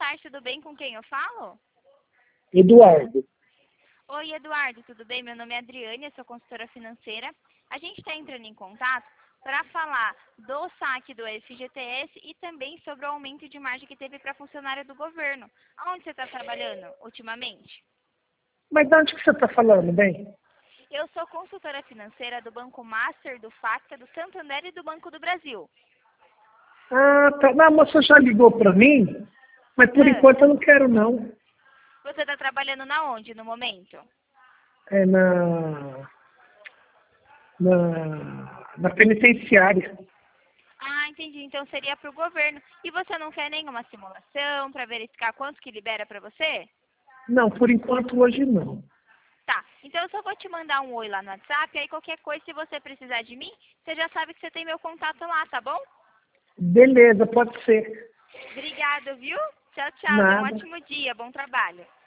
tarde, tudo bem? Com quem eu falo? Eduardo. Oi, Eduardo, tudo bem? Meu nome é Adriane, eu sou consultora financeira. A gente está entrando em contato para falar do saque do FGTS e também sobre o aumento de margem que teve para funcionária do governo. Aonde você está trabalhando ultimamente? Mas de onde que você está falando, bem? Eu sou consultora financeira do Banco Master, do Facta, do Santander e do Banco do Brasil. Ah, tá. Não, a moça já ligou para mim, mas por enquanto eu não quero, não. Você está trabalhando na onde no momento? É na penitenciária. Ah, entendi. Então seria para o governo. E você não quer nenhuma simulação para verificar quanto que libera para você? Não, por enquanto hoje não. Tá. Então eu só vou te mandar um oi lá no WhatsApp. Aí qualquer coisa, se você precisar de mim, você já sabe que você tem meu contato lá, tá bom? Beleza, pode ser. Obrigada, viu? Tchau, tchau. Tenha um Nada. ótimo dia. Bom trabalho.